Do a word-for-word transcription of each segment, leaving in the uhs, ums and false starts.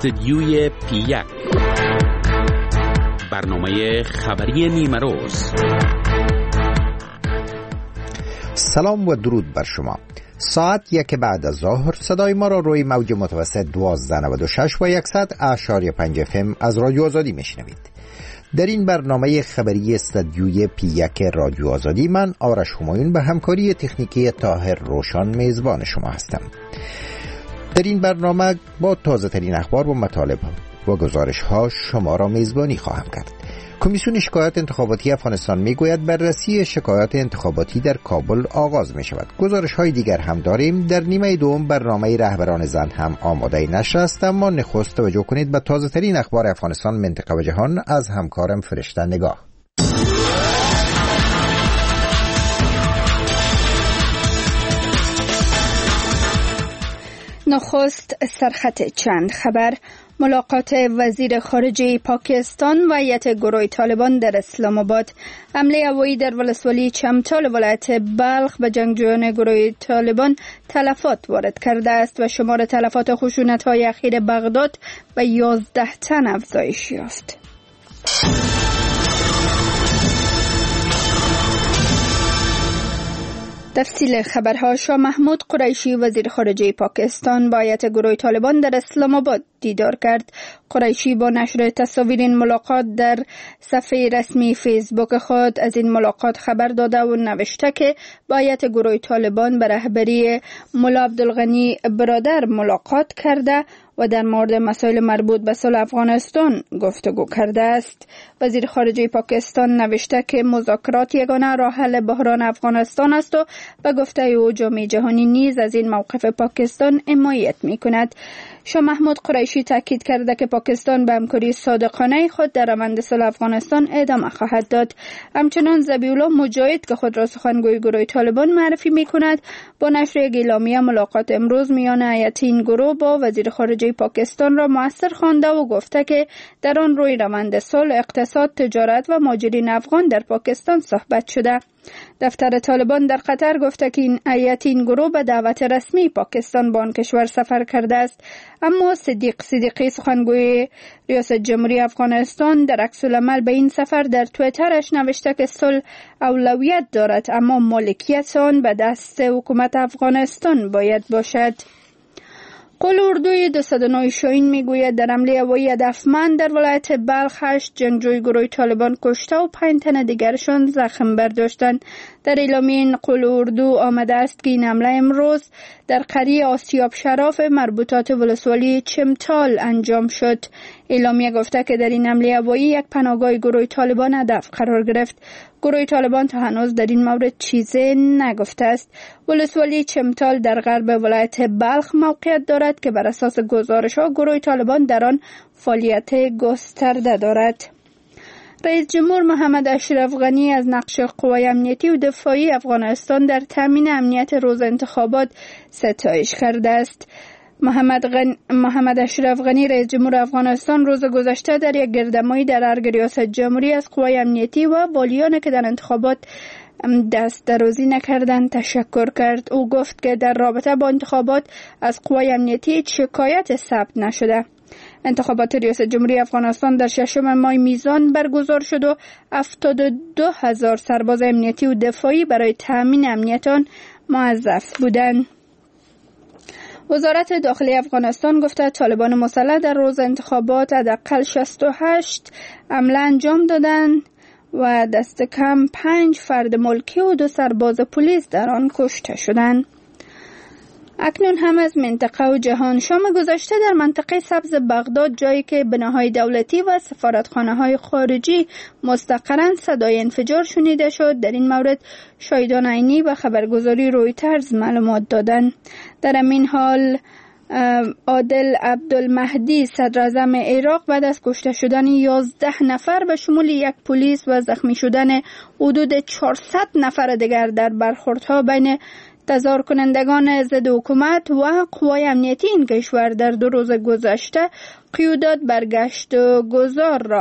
استدیوی پی یک، برنامه خبری نیمه روز. سلام و درود بر شما. ساعت یک بعد از ظهر صدای ما را روی موج متوسط دوازده نود و شش و صد اعشاری پنج اف ام از رادیو آزادی میشنوید. در این برنامه خبری استدیوی پی یک رادیو آزادی من آرش همایون به همکاری تکنیکی طاهر روشان میزبان شما هستم. در این برنامه با تازه ترین اخبار و مطالب و گزارش ها شما را میزبانی خواهم کرد. کمیسیون شکایات انتخاباتی افغانستان میگوید بررسی شکایات انتخاباتی در کابل آغاز می شود. گزارش های دیگر هم داریم. در نیمه دوم برنامه رهبران زن هم آماده نشر است، اما نخست توجه کنید به تازه ترین اخبار افغانستان، منطقه و جهان از همکارم فرشته نگاه. نخست سرخط چند خبر: ملاقات وزیر خارجه پاکستان و هیئت گروه طالبان در اسلام آباد. حمله هوایی در ولسوالی چمتال ولایت بلخ به جنگجویان گروه طالبان تلفات وارد کرده است و شمار تلفات خشونت‌های اخیر بغداد به یازده تن افزایش یافت. تفصیل خبرها: شاه محمود قریشی وزیر خارجه پاکستان با هیئت گروه طالبان در اسلام آباد دیدار کرد. قریشی با نشر تصاویر این ملاقات در صفحه رسمی فیسبوک خود از این ملاقات خبر داده و نوشته که با هیئت گروه طالبان به رهبری ملا عبدالغنی برادر ملاقات کرده و در مورد مسائل مربوط به صلح افغانستان گفتگو کرده است. وزیر خارجه پاکستان نوشته که مذاکرات یگانه راه حل بحران افغانستان است و به گفته او جامعه جهانی نیز از این موقف پاکستان حمایت می‌کند. شاه محمود قریشی تاکید کرده که پاکستان به همکاری صادقانه خود در روند صلح افغانستان ادامه خواهد داد. همچنان ذبیح‌الله مجاهد که خود را سخنگوی گروه طالبان معرفی می‌کند با نشر یک اعلامیه ملاقات امروز میان هیئت این گروه با وزیر خارجه پاکستان را مؤثر خوانده و گفته که در آن روی روند صلح، اقتصاد، تجارت و مهاجرین افغان در پاکستان صحبت شده. دفتر طالبان در قطر گفته که این هیئت این گروه به دعوت رسمی پاکستان به آن کشور سفر کرده است، اما صدیق صدیقی سخنگوی ریاست جمهوری افغانستان در عکس العمل به این سفر در توییترش نوشته که صلح اولویت دارد اما مالکیت آن به دست حکومت افغانستان باید باشد. قول اردوی دویست و نه شاهین میگوید در حمله هوایی هدفمند در ولایت بلخ هشت جنگجوی گروه طالبان کشته و پنج تن دیگرشان زخم برداشتند. در اعلامیه این قول اردو آمده است که این حمله امروز در قریه آسیاب شراف مربوطات ولسوالی چمتال انجام شد. اعلامیه گفته که در این حمله هوایی یک پناهگاه گروه طالبان هدف قرار گرفت. گروه طالبان تا هنوز در این مورد چیزی نگفته است. ولسوالی چمتال در غرب ولایت بلخ موقعیت دارد که بر اساس گزارش‌ها گروه طالبان در آن فعالیت گسترده دارد. رئیس جمهور محمد اشرف غنی از نقش قوای امنیتی و دفاعی افغانستان در تامین امنیت روز انتخابات ستایش کرده است. محمد, غن... محمد اشرف غنی رئیس جمهور افغانستان روز گذشته در یک گردهمایی در ارگ ریاست جمهوری از قوای امنیتی و والیانی که در انتخابات دست درازی نکردند تشکر کرد. او گفت که در رابطه با انتخابات از قوای امنیتی شکایت ثبت نشده. انتخابات ریاست جمهوری افغانستان در ششم ماه میزان برگزار شد و هفتاد و دو هزار سرباز امنیتی و دفاعی برای تامین امنیت آن موظف بودند. وزارت داخلی افغانستان گفته طالبان مسلح در روز انتخابات حداقل شصت و هشت حمله انجام دادند و دست کم پنج فرد ملکی و دو سرباز پلیس در آن کشته شدند. اکنون هم از منطقه و جهان. شام گذشته در منطقه سبز بغداد، جایی که بناهای دولتی و سفارتخانه‌های خارجی مستقرن، صدای انفجار شنیده شد. در این مورد شاهدان عینی و خبرگزاری رویترز معلومات دادند. در همین حال عادل عبدالمهدی صدراعظم عراق بعد از کشته شدن یازده نفر به شمول یک پلیس و زخمی شدن حدود چهارصد نفر دیگر در برخوردها بین تظاهر کنندگان ضد حکومت و قوای امنیتی این کشور در دو روز گذشته قیودات برگشت و گذار را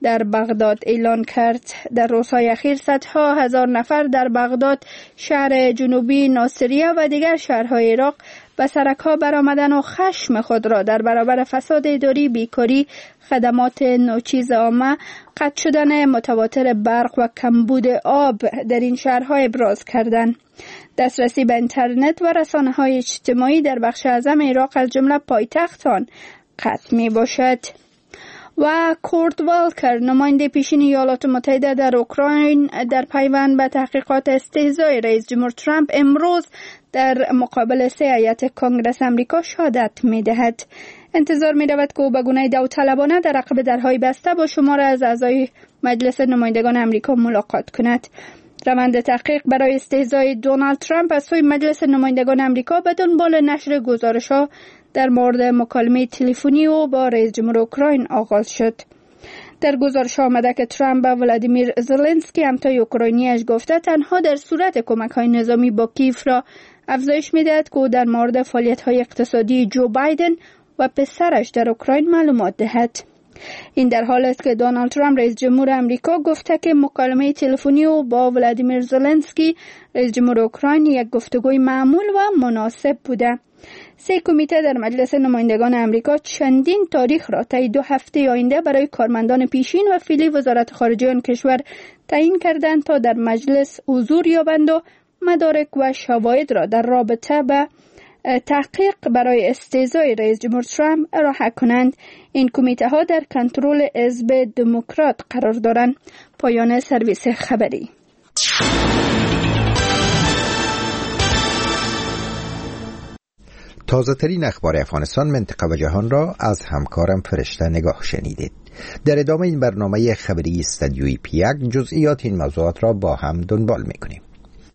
در بغداد اعلان کرد. در روزهای اخیر صدها هزار نفر در بغداد، شهر جنوبی ناصریه و دیگر شهرهای عراق به سرک‌ها برآمدن و خشم خود را در برابر فساد اداری، بیکاری، خدمات ناچیز عامه، قطع شدن متواتر برق و کمبود آب در این شهرها ابراز کردند. دسترسی به اینترنت و رسانه‌های اجتماعی در بخش اعظم عراق از جمله پایتخت آن قطع می باشد. و کورت والکر، نماینده پیشین ایالات متحده در اوکراین، در پیوند به تحقیقات استهزای رئیس جمهور ترامپ امروز در مقابل سه هیئت کنگره امریکا شهادت می دهد. انتظار می رود که او به گونه داوطلبانه در عقب درهای بسته با شماری از اعضای مجلس نمایندگان امریکا ملاقات کند. روند تحقیق برای استهزای دونالد ترامپ از سوی مجلس نمایندگان امریکا به دنبال نشر گزارش‌ها در مورد مکالمه تلفنی او با رئیس جمهور اوکراین آغاز شد. در گزارش آمده که ترامپ به ولادیمیر زلنسکی همتای اوکراینیش گفته تنها در صورت کمک‌های نظامی با کیف را افزایش می‌دهد که او در مورد فعالیت‌های اقتصادی جو بایدن و پسرش در اوکراین معلومات دهد. این در حالی است که دونالد ترامپ رئیس جمهور امریکا گفته که مکالمه تلفنی او با ولادیمیر زلنسکی رئیس جمهور اوکراین یک گفتگوی معمول و مناسب بوده. سه کمیته در مجلس نمایندگان امریکا چندین تاریخ را طی دو هفته آینده برای کارمندان پیشین و فعلی وزارت خارجه آن کشور تعیین کردند تا در مجلس حضور یابند و مدارک و شواهد را در رابطه به تحقیق برای استهزای رئیس جمهور ترامپ ارائه کنند. این کمیته ها در کنترل حزب دموکرات قرار دارند. پایان سرویس خبری. تازه ترین اخبار افغانستان، منطقه و جهان را از همکارم فرشته نگاه شنیدید. در ادامه این برنامه خبری استودیوی پیک جزئیات این موضوعات را با هم دنبال می‌کنیم.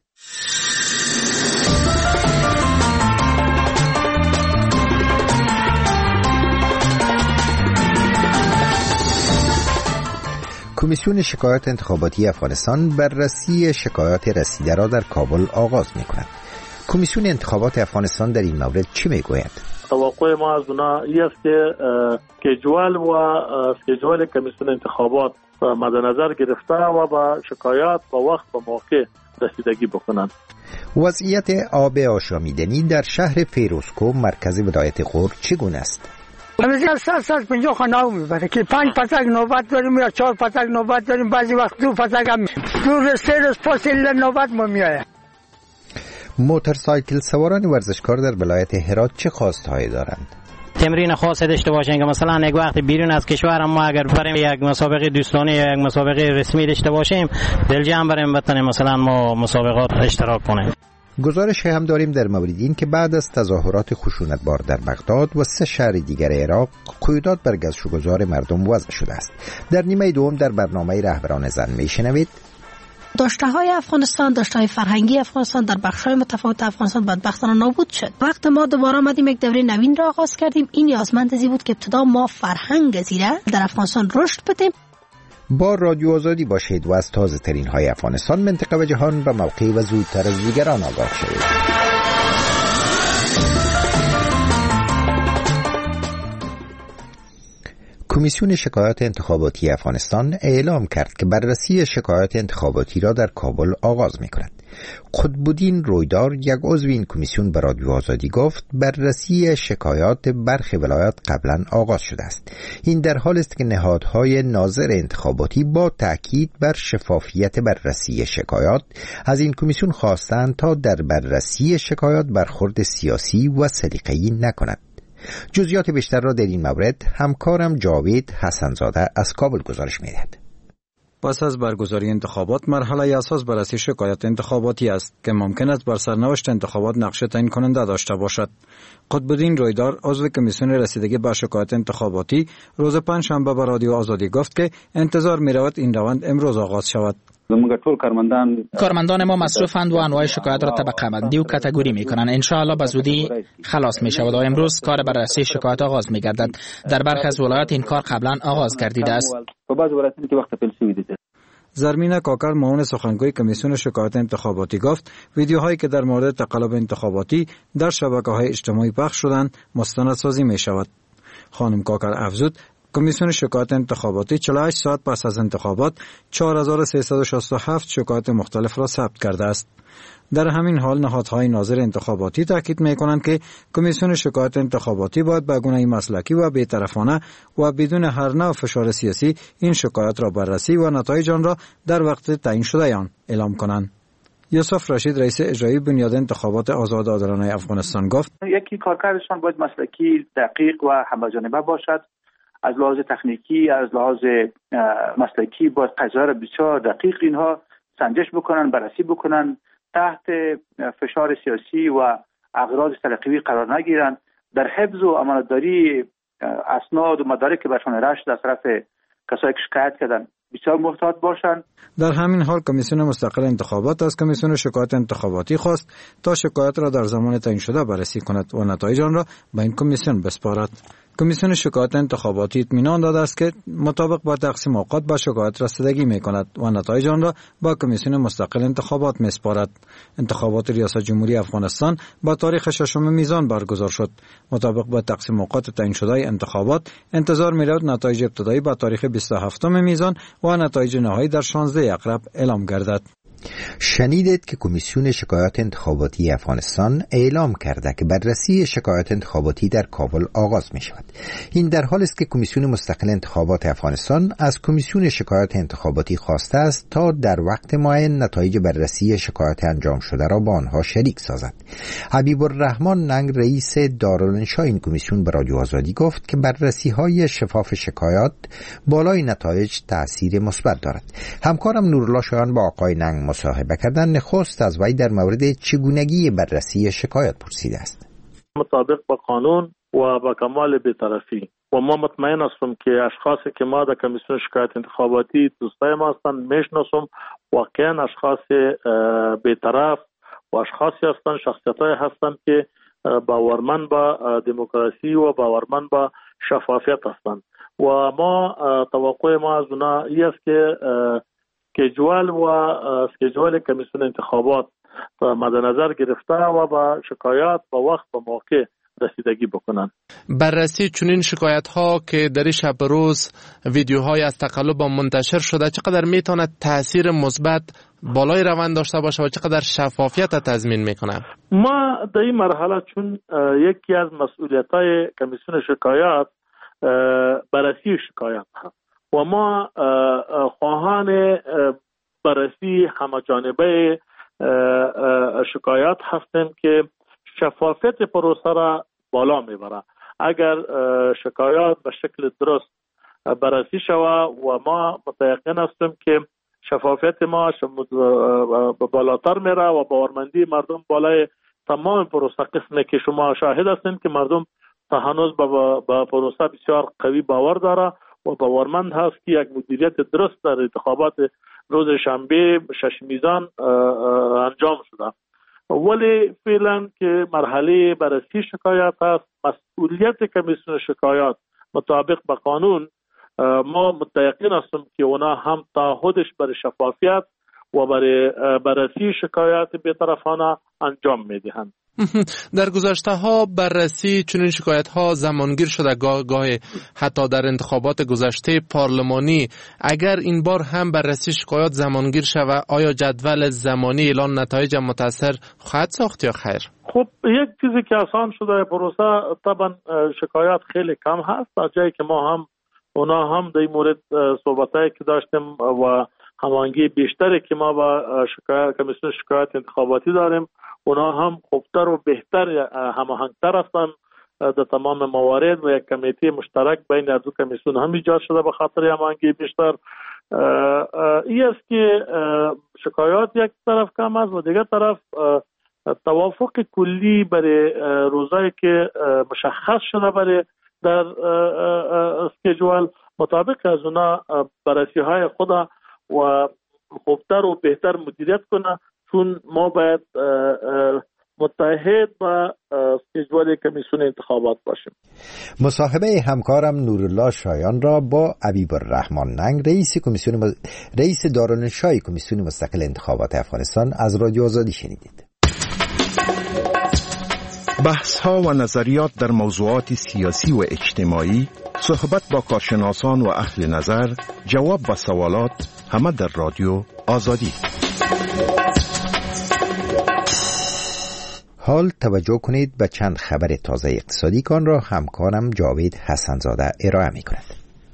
کمیسیون شکایات انتخاباتی افغانستان بررسی شکایات رسیده را در کابل آغاز می‌کند. کمیسیون انتخابات افغانستان در این مورد چی میگوید؟ توقع ما از اونا این است که اسکیجول و اسکیجول کمیسیون انتخابات مد نظر گرفته و با شکایات با وقت و موقع رسیدگی بکنند. وضعیت آب آشامیدنی در شهر فیروزکوه مرکز ولایت غور چگونه است؟ بسیار سال سال پنجاه خانه میبره که پنج پتک نوبت داریم یا چهار پتک نوبت داریم، بعضی وقت دو پتک هم دو سه روز فاصله نوبت ما میآید. موتورسایکل سواران ورزشکار در ولایت هرات چه خواستهایی دارند؟ تمرین خاص داشته باشیم که مثلا یک وقت بیرون از کشور ما اگر بریم یک مسابقه دوستانه یا یک مسابقه رسمی داشته باشیم دلجمع بریم بتونیم مثلا ما مسابقات اشتراک کنیم. گزارش هم داریم در مورد این که بعد از تظاهرات خشونتبار در بغداد و سه شهر دیگر عراق قیودات بر گشت‌وگذار مردم وضع شده است. در نیمه دوم در برنامه رهبران زن میشنوید داشته‌های افغانستان، داشته‌های فرهنگی افغانستان در بخش‌های متفاوت افغانستان بدبختانه نابود شد. وقت ما دوباره آمدیم یک دوره نوین را آغاز کردیم. این نیازمند ازی بود که ابتدا ما فرهنگ زیره در افغانستان رشد بدیم. با رادیو آزادی باشید و از تازه ترین های افغانستان، منطقه و جهان به موقع و زودتر از دیگران آگاه شوید. کمیسیون شکایات انتخاباتی افغانستان اعلام کرد که بررسی شکایات انتخاباتی را در کابل آغاز می‌کند. قطب‌الدین رویدار، یک عضو این کمیسیون، به رادیو آزادی گفت بررسی شکایات برخی ولایات قبلا آغاز شده است. این در حال است که نهادهای ناظر انتخاباتی با تاکید بر شفافیت بررسی شکایات از این کمیسیون خواستند تا در بررسی شکایات برخورد سیاسی و سلیقه‌ای نکند. جزئیات بیشتر را در این مورد همکارم جاوید حسنزاده از کابل گزارش می‌دهد. پس از برگزاری انتخابات مرحله اساس بررسی شکایات انتخاباتی است که ممکن است بر سرنوشت انتخابات نقش تعیین کننده داشته باشد. قطب‌الدین رویدار، عضو کمیسیون رسیدگی به شکایات انتخاباتی، روز پنجشنبه به رادیو آزادی گفت که انتظار می‌رود این روند امروز آغاز شود. کارمندان ما مصروفند و انواع شکایت را طبقه بندی و کاتگوری میکنند. ان شاء الله به زودی خلاص می شود و امروز کار بررسی شکایات آغاز می گردد. در برخی از ولایات این کار قبلا آغاز گردیده است. زرمینه کاکر، معاون سخنگوی کمیسیون شکایات انتخاباتی، گفت ویدیوهایی که در مورد تقلب انتخاباتی در شبکه‌های اجتماعی پخش شدند مستندسازی می شود. خانم کاکر افزود کمیسیون شکایات انتخاباتی چهل و هشت ساعت پس از انتخابات چهار هزار و سیصد و شصت و هفت شکایات مختلف را ثبت کرده است. در همین حال نهادهای ناظر انتخاباتی تاکید می‌کنند که کمیسیون شکایات انتخاباتی باید به گونه مسلکی و بی‌طرفانه و بدون هر نوع فشار سیاسی این شکایات را بررسی و نتایج آن را در وقت تعیین شده آن اعلام کنند. یوسف رشید رئیس اجرایی بنیاد انتخابات آزاد عادلانه افغانستان گفت: یکی کارکردشان باید مسلکی، دقیق و همه‌جانبه باشد. از لحاظ تکنیکی، از لحاظ مسلکی باید قضایا را بسیار دقیق اینها سنجش بکنن، بررسی بکنن، تحت فشار سیاسی و اغراض تلقیوی قرار نگیرن، در حفظ و امانتداری اسناد و مدارک که برشان رشد از طرف کسایی که شکایت کردن بسیار محتاط باشند. در همین حال کمیسیون مستقل انتخابات از کمیسیون شکایات انتخاباتی خواست تا شکایت را در زمان تعیین شده بررسی کند و نتایج آن را به این کمیسیون بسپارد. کمیسیون شکایات انتخاباتی اطمینان داده است که مطابق با تقسیم اوقات به شکایت رسیدگی می‌کند و نتایج آن را با کمیسیون مستقل انتخابات می‌سپارد. انتخابات ریاست جمهوری افغانستان با تاریخ ششم میزان برگزار شد. مطابق با تقسیم اوقات تعیین شده انتخابات انتظار می‌رود نتایج ابتدایی با تاریخ بیست و هفتم میزان و نتایج نهایی در شانزده اقرب اعلام گردد. شنیدید که کمیسیون شکایات انتخاباتی افغانستان اعلام کرده که بررسی شکایات انتخاباتی در کابل آغاز می شود. این در حالی است که کمیسیون مستقل انتخابات افغانستان از کمیسیون شکایات انتخاباتی خواسته است تا در وقت معین نتایج بررسی شکایات انجام شده را با آنها شریک سازد. حبیب الرحمن ننگ رئیس دارالانشا این کمیسیون به رادیو آزادی گفت که بررسی های شفاف شکایات بالای نتایج تأثیر مثبت دارد. همکارم نورالله شایان با آقای ننگ مصاحبه کردن، نخست از وی در مورد چگونگی بررسی شکایات پرسیده است. مطابق با قانون و با کمال بی‌طرفی و ما مطمئن هستم که اشخاصی که ما در کمیسیون شکایات انتخاباتی دوستای ما هستند میشناسم، واقعا اشخاص بی‌طرف و اشخاصی هستند، شخصیت‌های هستند که باورمند با دموکراسی و باورمند با شفافیت هستند و ما توقع ما از اونها این است که اسکیجول و اسکیجول کمیسیون انتخابات مد نظر گرفته و با شکایات با وقت و موقع رسیدگی بکنن. بررسی چنین شکایت ها که در شب روز ویدیوهای از تقلب منتشر شده چقدر میتونه تاثیر مثبت بالای روند داشته باشه و چقدر شفافیت تضمین میکنه؟ ما در این مرحله چون یکی از مسئولیت‌های کمیسیون شکایات بررسی شکایات هست و ما خواهان بررسی همه‌جانبه شکایات هستیم که شفافیت پروسه را بالا میبره. اگر شکایات به شکل درست بررسی شود و ما متيقن هستیم که شفافیت ما بالاتر میره و باورمندی مردم بالای تمام پروسه، قسمی که شما شاهد هستین که مردم تا هنوز به پروسه بسیار قوی باور داره و باورمند هست که یک مدیریت درست در انتخابات روز شنبه شش میزان انجام شده. ولی فعلا که مرحله بررسی شکایات است، مسئولیت کمیسیون شکایات مطابق به قانون ما متيقن هستیم که اونا هم تعهدش برای شفافیت و برای بررسی شکایات بی‌طرفانه انجام میدهند. در گذشته ها بررسی چنین شکایت ها زمانگیر شده، گاه گاه حتی در انتخابات گذشته پارلمانی. اگر این بار هم بررسی شکایات زمانگیر شود، آیا جدول زمانی اعلان نتایج متأثر خواهد ساخت یا خیر؟ خب یک چیزی که آسان شده پروسه، طبعا شکایات خیلی کم هست، از جایی که ما هم اونا هم در این مورد صحبتایی که داشتیم و هماهنگی بیشتری که ما با شکایت کمیسیون شکایات انتخاباتی داریم، اونا هم خوبتر و بهتر هماهنگتر هستند در تمام موارد و یک کمیته مشترک بین از دو کمیسیون هم ایجاد شده به خاطر هماهنگی بیشتر. این است که شکایات یک طرف کم است و دیگر طرف توافق کلی برای روزایی که مشخص شده برای در اسکیجول مطابق از اونا بررسی های خود و خوبتر و بهتر مدیریت کنه، چون ما باید متحد با اسکیجول کمیسیون انتخابات باشیم. مصاحبه همکارم نورالله شایان را با حبیب الرحمن ننگ رئیس کمیسیون مز... رئیس دارالانشای کمیسیون مستقل انتخابات افغانستان از رادیو آزادی شنیدید. بحث ها و نظریات در موضوعات سیاسی و اجتماعی، صحبت با کارشناسان و اهل نظر، جواب و سوالات، همه در رادیو آزادی. حال توجه کنید به چند خبر تازه اقتصادی کان را همکارم جاوید حسنزاده ارائه می کند.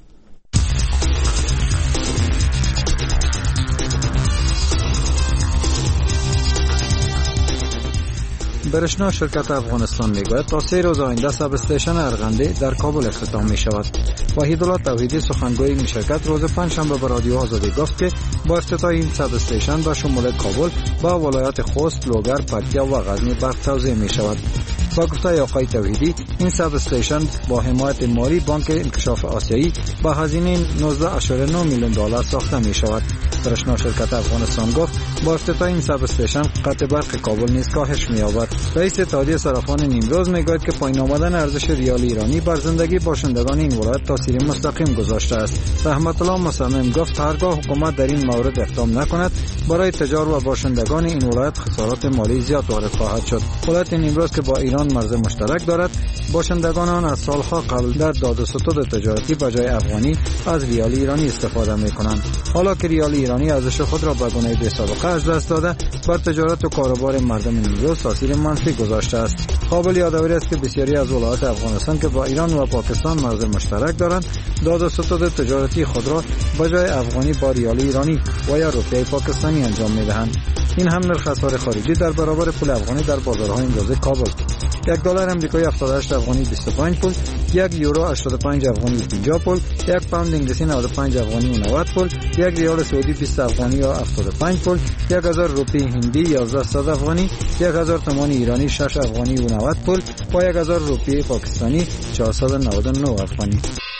برشنا شرکت افغانستان میگوید تا سه روز آینده سب استیشن ارغنده در کابل افتتاح می شود. وحیدالله توحیدی سخنگوی این شرکت روز پنجشنبه به رادیو آزادی گفت که با افتتاح این سب استیشن به شمول کابل با ولایات خوست، لوگر، پکتیا و غزنی برق توزیع می شود. با گفته آقای توحیدی این سب استیشن با حمایت مالی بانک انکشاف آسیایی با هزینه نوزده اشاره نه میلیون دلار ساخته می شود. برشنا شرکت افغانستان گفت با افتتاح این سب استیشن قطع برق کابل نیز کاهش می یابد. رئیس اتحادیه صرافان نیمروز میگوید که پایین آمدن ارزش ریال ایرانی بر زندگی باشندگان این ولایت تاثیر مستقیم گذاشته است. رحمت الله مصمم گفت هرگاه حکومت در این مورد اقدام نکند برای تجار و باشندگان این ولایت خسارات مالی زیاد وارد خواهد شد. ولایت نیمروز که با ایران مرز مشترک دارد، باشندگان آن از سالها قبل در داد و ستد تجارتی به جای افغانی از ریال ایرانی استفاده میکنند. حالا که ریال ایرانی ارزش خود را به گونه بی‌سابقه از دست داده، بر تجارت و کاروبار مردم نیمروز تاثیر منفی گذاشته است. قابل یادآوری است که بسیاری از ولایات افغانستان که با ایران و پاکستان مرز مشترک دارند، داد و ستد تجارتی خود را به جای افغانی با ریال ایرانی و یا روپیه پاکستانی انجام میدهند. این هم نرخ اسعار خارجی در برابر پول افغانی در بازارهای امروزی کابل: یک دلار آمریکایی هفتاد و هشت افغانی بیست و پنج پول، یک یورو هشتاد و پنج افغانی پنجاه پول، یک پوند انگلیسی نود و پنج افغانی و نود پول، یک ریال سعودی بیست افغانی و هفتاد و پنج پول، یک هزار روپیه هندی یازده صد افغانی، یک هزار تومان ایرانی شش افغانی و نود پول و یک هزار روپیه پاکستانی چهارصد و نود و نه افغانی.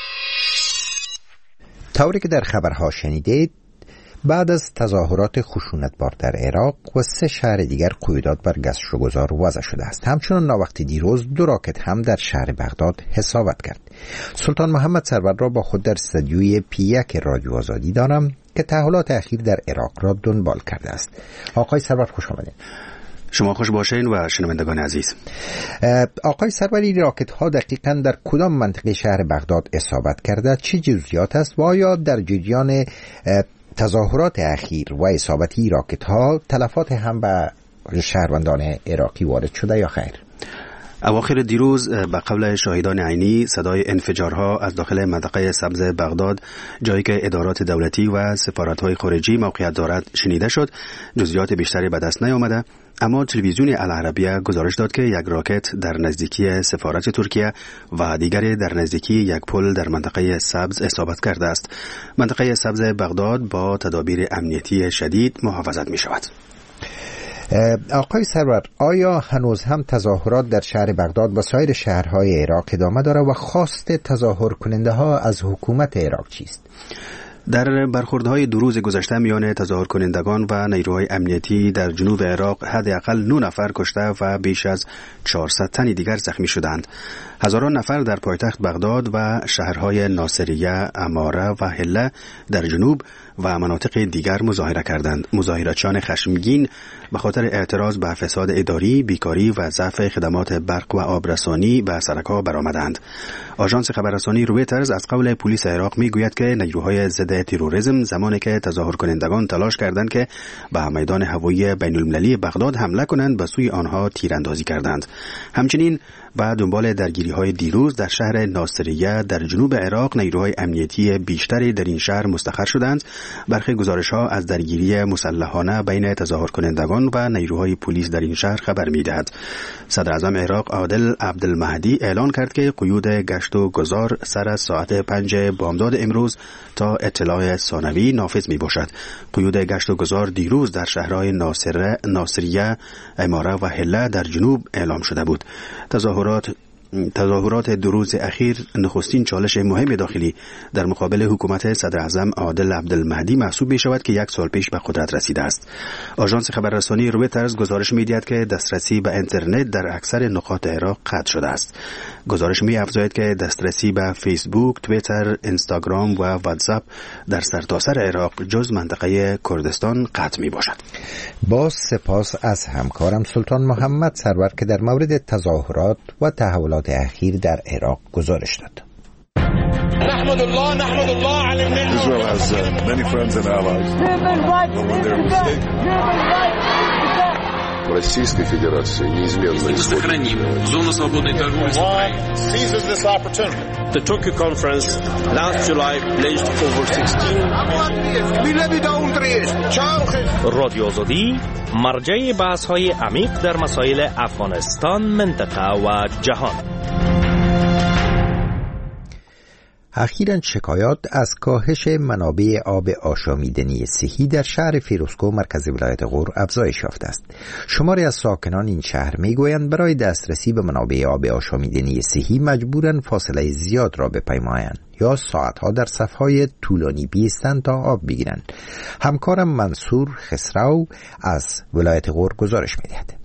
طوری که در خبرها شنیدید، بعد از تظاهرات خشونتبار در عراق و سه شهر دیگر قیودات بر گشت و گذار وضع شده است. همچنان ناوقت دیروز دو راکت هم در شهر بغداد حسابت کرد. سلطان محمد سرور را با خود در استودیوی پی یک رادیو آزادی دارم که تحولات اخیر در عراق را دنبال کرده است. آقای سرور خوش آمدید. شما خوش باشین و شنوندگان عزیز. آقای سروری، راکت ها دقیقاً در کدام منطقه شهر بغداد اصابت کرده؟ چه جزئیات است و آیا در جریان تظاهرات اخیر و اصابتی راکت ها تلفات هم به شهروندان عراقی وارد شده یا خیر؟ اواخر دیروز به قول شاهدان عینی صدای انفجارها از داخل منطقه سبز بغداد، جایی که ادارات دولتی و سفارت‌های خارجی موقعیت دارد، شنیده شد. جزئیات بیشتری به دست نیامده، اما تلویزیون العربیه گزارش داد که یک راکت در نزدیکی سفارت ترکیه و دیگری در نزدیکی یک پل در منطقه سبز اصابت کرده است. منطقه سبز بغداد با تدابیر امنیتی شدید محافظت می شود. آقای سرور، آیا هنوز هم تظاهرات در شهر بغداد و سایر شهرهای عراق ادامه داره و خواست تظاهر کننده ها از حکومت عراق چیست؟ در برخوردهای دو روز گذشته میان تظاهر کنندگان و نیروهای امنیتی در جنوب عراق حداقل نه نفر کشته و بیش از چهارصد تن دیگر زخمی شدند. هزاران نفر در پایتخت بغداد و شهرهای ناصریه، عماره و حله در جنوب و مناطق دیگر مظاهره کردند. مظاهرچیان خشمگین به خاطر اعتراض به فساد اداری، بیکاری و ضعف خدمات برق و آبرسانی به سرک‌ها برآمدند. آژانس خبررسانی رویترز از قول پلیس عراق میگوید که نیروهای ضد تروریسم زمانی که تظاهر کنندگان تلاش کردند که به میدان هوایی بین‌المللی بغداد حمله کنند، به سوی آنها تیراندازی کردند. همچنین و دنبال درگیری‌های دیروز در شهر ناصریه در جنوب عراق، نیروهای امنیتی بیشتری در این شهر مستقر شدند. برخی گزارش‌ها از درگیری مسلحانه بین تظاهر کنندگان و نیروهای پلیس در این شهر خبر می‌دهد. صدر اعظم عراق عادل عبدالمهدی اعلان کرد که قیود گشت و گذار سر از ساعت پنج بامداد امروز تا اطلاع ثانوی نافذ می‌باشد. قیود گشت و گذار دیروز در شهرهای ناصره، ناصریه، عماره و حله در جنوب اعلام شده بود. تظاهرات تظاهرات دو روز اخیر نخستین چالش مهم داخلی در مقابل حکومت صدر اعظم عادل عبدالمهدی محسوب می شود که یک سال پیش به قدرت رسیده است. آژانس خبررسانی رویترز گزارش می دهد که دسترسی به اینترنت در اکثر نقاط عراق قطع شده است. گزارش می افزاید که دسترسی به فیسبوک، توییتر، اینستاگرام و واتساپ در سرتاسر عراق جز منطقه کردستان قطع می باشد. با سپاس از همکارم سلطان محمد سرور که در مورد تظاهرات و تحولات اخیر در عراق گزارش داد. نحمد الله نحمد الله علی النعمة. Israel has uh, many friends and allies. Российской Федерации неизменно сохраним зону свободной торговли с Украиной. Seizes this opportunity. The Tokyo conference last July pledged over sixteen. رادیو آزادی مرجع بحث‌های عمیق در مسائل افغانستان، منطقه و جهان. اخیراً شکایات از کاهش منابع آب آشامیدنی صحی در شهر فیروزکوه مرکز ولایت غور افزایش یافته است. شماری از ساکنان این شهر میگویند برای دسترسی به منابع آب آشامیدنی صحی مجبورند فاصله زیاد را بپیمایند یا ساعتها در صف‌های طولانی بایستند تا آب بگیرند. همکارم منصور خسرو از ولایت غور گزارش می‌دهد.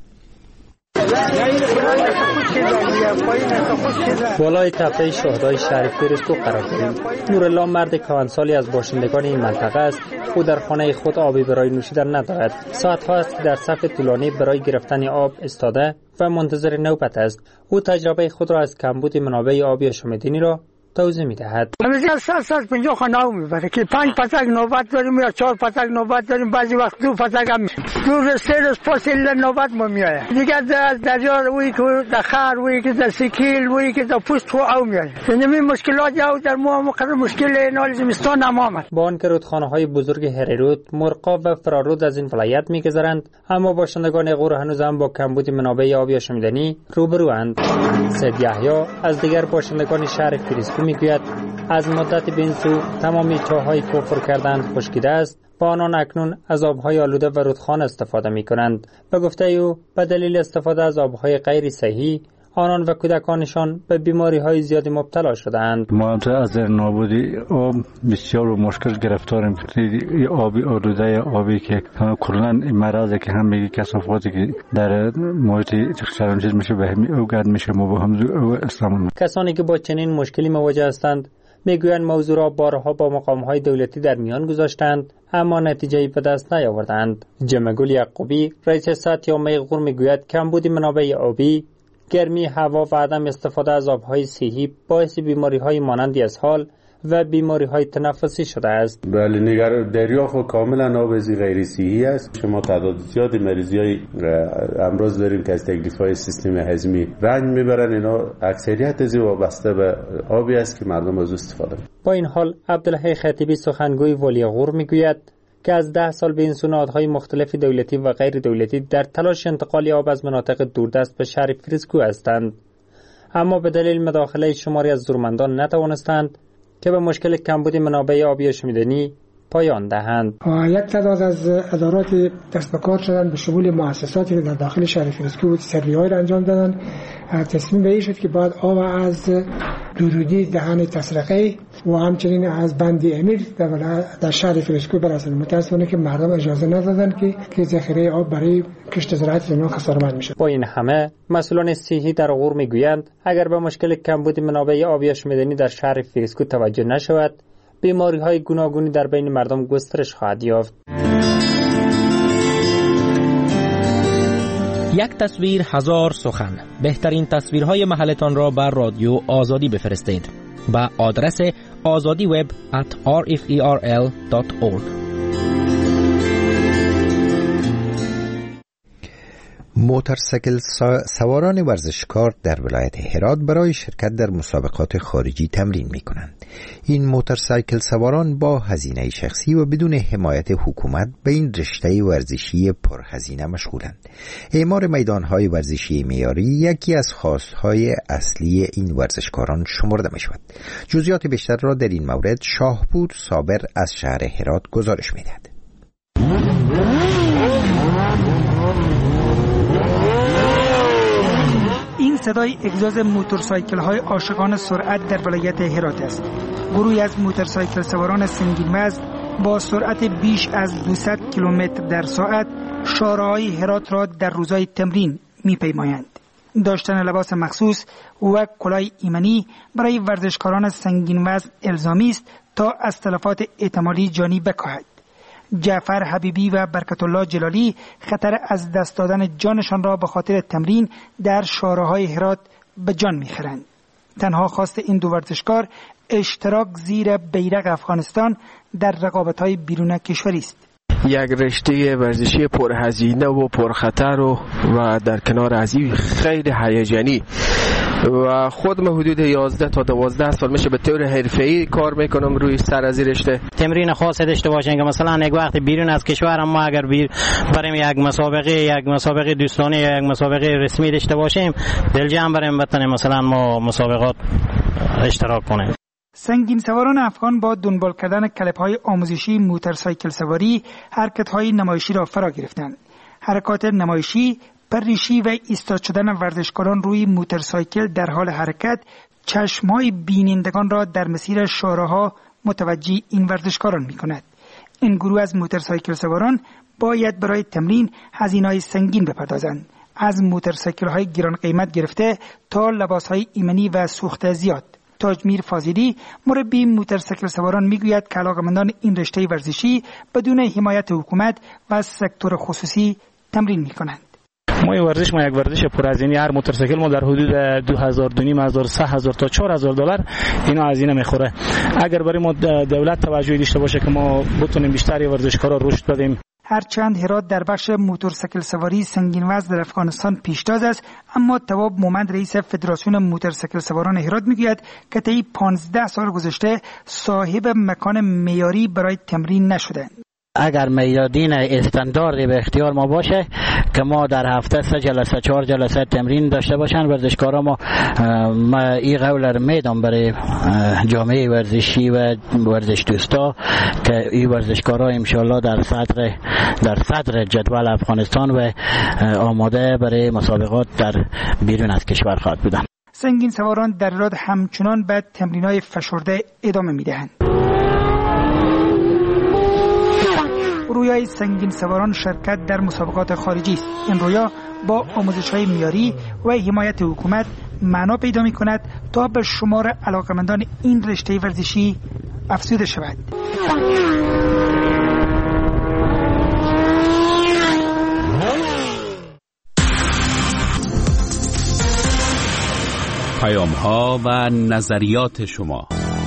بالای تپه شهدای شهر فیروزکوه قرار داریم. نورالله مرد کهنسالی از باشندگان این منطقه است. او در خانه خود آبی برای نوشیدن ندارد. ساعت‌ها است که در صف طولانی برای گرفتن آب ایستاده و منتظر نوبت است. او تجربه خود را از کمبود منابع آبی آشامیدنی را توضیح می‌دهد. همیشه صد صد پنجاه خانه او میبره که پنج پتک نوبت داریم یا چهار پتک نوبت داریم، بعضی وقت دو پتک هم دو سه روز فاصله نوبت ما میآید. دیگه از دریا روی که در خر روی که در سکیل روی که در پوست خو او میآید. یعنی مشکلات او در ما مقدر مشکل نال زمستان هم آمد. با آنکه رودخانه‌های بزرگ هررود، مرغاب و فرارود از این ولایت می‌گذرند، اما باشندگان غور هنوز هم با کمبود منابع آبی آشامیدنی روبروند. سید یحیی از دیگر باشندگان شهر فیروزکوه میگوید از مدت به این سو تمامی چاه‌های کفر کردند خشکیده است و آنان اکنون از آب‌های آلوده و رودخانه استفاده می‌کنند. به گفته او به دلیل استفاده از آب‌های غیر صحی آنان و کودکانشان به بیماری‌های زیادی مبتلا شدند. ما از نابودی آب بسیار مشکل گرفتاریم. آبی آلوده، آبی که کلاً مرضی که هم میگه کثافاتی که در محیط چرانچیز میشه به همین او گرد میشه ما با هم استعمال. کسانی که با چنین مشکلی مواجه هستند میگویند موضوع را بارها با مقام‌های دولتی در میان گذاشتند اما نتیجه‌ای به دست نیاوردند. جمعگل یعقوبی رئیس ساتیامه غور میگوید کمبود منابع آبی، گرمی هوا و عدم استفاده از آب‌های صحی باعث بیماری‌های مانند اسهال و بیماری‌های تنفسی شده است. بله، نگر دریا خود کاملا آب غیر صحی است. شما تعداد زیادی مریضی‌های امراض داریم که از تکلیف‌های سیستم هضمی رنج میبرن. اینا اکثریت از وابسته به آبی است که مردم از استفاده می‌کنند. با این حال عبدالحی خطیبی سخنگوی ولی غور میگوید که از ده سال به این سو نهادهای مختلف دولتی و غیر دولتی در تلاش انتقال آب از مناطق دوردست به شهر فیروزکوه هستند، اما به دلیل مداخله شماری از زورمندان نتوانستند که به مشکل کمبود منابع آبی آشامیدنی پایان دهند. یک تعداد از ادارات دست به کار شدند به شمول مؤسساتی که در داخل شهر فیروزکوه سروی‌های را انجام دادند. تصمیم به این شد که بعد آب از دورودی دهن تسرقه و همچنین از بند امیر در شهر فیروزکوه برسند. متأسفانه که مردم اجازه ندادند که که ذخیره آب برای کشت زراعت اونها خساره‌مند میشه. با این همه مسئولان صحی در غور میگویند اگر به مشکل کمبود منابع آبی آشامیدنی در شهر فیروزکوه توجه نشود، بیماری‌های گوناگونی در بین مردم گسترش خواهد یافت. یک تصویر هزار سخن. بهترین تصویرهای محلتان را بر رادیو آزادی بفرستید با آدرس آزادی وب ات آر اف ای آر ال دات اورگ. موتورسیکل سواران ورزشکار در ولایت هرات برای شرکت در مسابقات خارجی تمرین می کنند. این موتورسیکل سواران با هزینه شخصی و بدون حمایت حکومت به این رشته ورزشی پرهزینه مشغولند. اعمار میدانهای ورزشی معیاری یکی از خواستهای اصلی این ورزشکاران شمرده می شود. جزئیات بیشتر را در این مورد شاهپور صابر از شهر هرات گزارش می دهد. این صدای اگزاز موتورسایکل های عاشقان سرعت در ولایت هرات است. گروهی از موتورسایکل سواران سنگین وزن با سرعت بیش از دویست کیلومتر در ساعت شاره‌های هرات را در روزهای تمرین می‌پیمایند. داشتن لباس مخصوص و کلاه ایمنی برای ورزشکاران سنگین وزن الزامی است تا از تلفات احتمالی جانی بکاهد. جعفر حبیبی و برکت الله جلالی خطر از دست دادن جانشان را به خاطر تمرین در شاره‌های هرات به جان می‌خرند. تنها خواست این دو ورزشکار اشتراک زیر بیرق افغانستان در رقابت‌های بیرون کشوری است. یک رشته ورزشی پرهزینه و پرخطر و, و در کنار از این خیلی هیجانی و خودم حدود یازده تا دوازده سال میشه به طور حرفه‌ای کار میکنم روی سر از رشته. تمرین خاص داشته باشین که مثلا یک وقت بیرون از کشور ما اگر بیر بریم یک مسابقه یک مسابقه دوستانه یا یک مسابقه رسمی داشته باشیم دل جمع بریم بتونیم مثلا ما مسابقات اشتراک کنیم. سنگین سواران افغان با دنبال کردن کلپ‌های آموزشی موتورسایکل سواری حرکت‌های نمایشی را فرا گرفتند. حرکات نمایشی، پرریشی و ایستاد شدن ورزشکاران روی موتورسایکل در حال حرکت چشم‌های بینندگان را در مسیر شاره‌ها متوجه این ورزشکاران می‌کند. این گروه از موتورسایکل سواران باید برای تمرین هزینه‌های سنگین بپردازند. از موتورسایکل‌های گران قیمت گرفته تا لباس‌های ایمنی و سوخت زیاد. تاجمیر فاضلی مربی موتورسیکل سواران میگوید که علاقمندان این رشته ورزشی بدون حمایت حکومت و سکتور خصوصی تمرین میکنند. ما این ورزش ما یک ورزش پرهزینه، هر موتورسیکل ما در حدود دو هزار و پانصد هزار سه هزار تا چهار هزار دلار اینا هزینه میخوره. اگر برای ما دولت توجهی داشته باشه که ما بتونیم بیشتر ورزشکارا رشد بدیم. هرچند هرات در بخش موتورسیکل سواری سنگین وزن در افغانستان پیشتاز است، اما تواب مومند رئیس فدراسیون موتورسیکل سواران هرات میگوید که طی پانزده سال گذشته صاحب مکان معیاری برای تمرین نشدند. اگر میادین استانداردی به اختیار ما باشه که ما در هفته سه جلسه چهار جلسه تمرین داشته باشن ورزشکارا ما, ما این قول رو میدم برای جامعه ورزشی و ورزش دوستا که این ورزشکارا انشالله در صدر در صدر جدول افغانستان و آماده برای مسابقات در بیرون از کشور خواهد بودن. سنگین سواران در راد همچنان به تمرین‌های فشرده ادامه میدهند. رویای سنگین سواران شرکت در مسابقات خارجی است. این رویا با آموزش‌های معیاری و حمایت حکومت معنا پیدا می‌کند تا به شمار علاقمندان این رشته ورزشی افزوده شود. پیام‌ها و نظریات شما.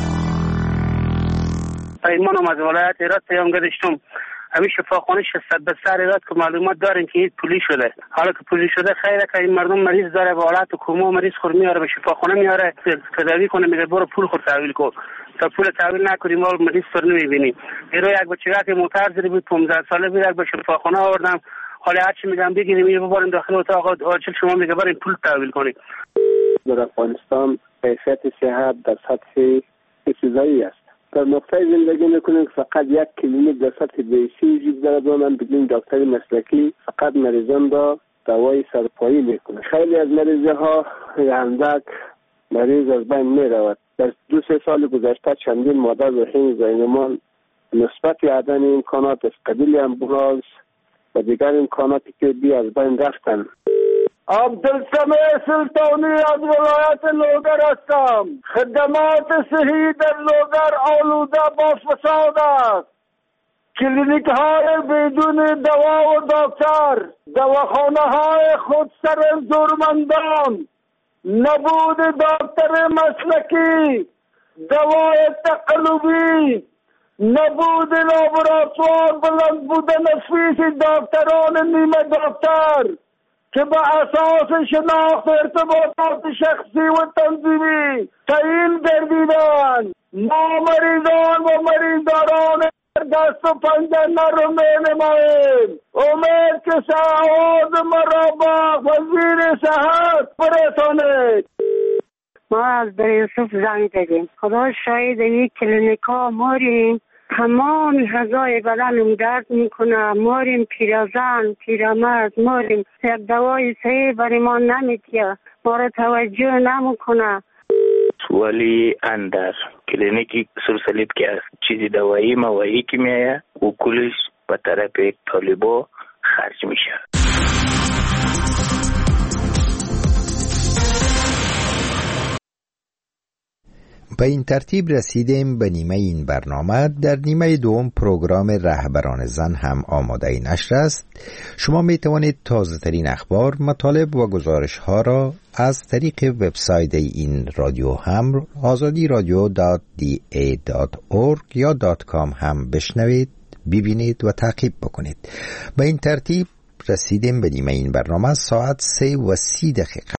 منم از ولایت هرات پیام گذاشتم. همین شفاخانه شصت به سر هرات که معلومات داریم که این پولی شده. حالا که پولی شده خیره که این مردم مریض داره به حالت کوما مریض خور میاره به شفاخانه میاره تداوی کنه میگه برو پول خور تحویل کن. تا پول تحویل نکنیم ما مریض سر نمیبینیم. یه یک بچگی که موتور زدی بود پانزده ساله بود یک به شفاخانه آوردم. حالا هرچی میگم بگیریم یه ببریم داخل اتاق آجیل شما میگه بریم پول تحویل کنید. در افغانستان کیفیت صحت در سطح چیزایی است. در نقطه زندگی میکنیم فقط یک کلینیک در سطح بیسی وجود دارد و من بدون دکتر مسلکی فقط مریضان را دوای سرپایی میکنه. خیلی از مریضه ها اندک مریض از بین میرود. در دو سه سال گذشته چندین مادر و حین زینمان نسبت عدم امکانات از قبیل امبولانس و دیگر امکاناتی که بی از بین رفتن. عبدالسمیع سلطانی از ولایت لوگر هستم. خدمات صحی در لوگر آلوده با فساد است. کلینیک های بدون دوا و دکتر، دواخانه های خودسر زورمندان، نبود دکتر مسلکی، دوای تقلبی، نبود لابراتوار، بلند بودن فیس دکتران نیمه دکتر که به اساس شناخت ارتباطات شخصی و تنظیمی تعیین گردیدند. ما مریضان و مریضداران دست و پنجه نرم نماییم. امید که سعاد مرا با وزیر صحت برسانید. ما از در یوسف زنگ دادیم. خدا شاید یک کلینیک ها ماریم تمام غذای بدنم درد میکنه. ماریم پیرزن پیرمرد ماریم یک دوای صحیح برای ما نمیتیه، ما را توجه نمیکنه. ولی اندر کلینیکی سرسلیب که است چیزی دوایی موایی که میایه و کلش به طرف طالبا خرج میشه. به این ترتیب رسیدیم به نیمه این برنامه. در نیمه دوم پروگرام رهبران زن هم آماده نشر است. شما می توانید تازه ترین اخبار، مطالب و گزارش ها را از طریق وبسایت این رادیو هم آزادی رادیو دات دی ای دات اورگ یا دات کام هم بشنوید، ببینید و تعقیب بکنید. به این ترتیب رسیدیم به نیمه این برنامه. ساعت سه و سی دقیقه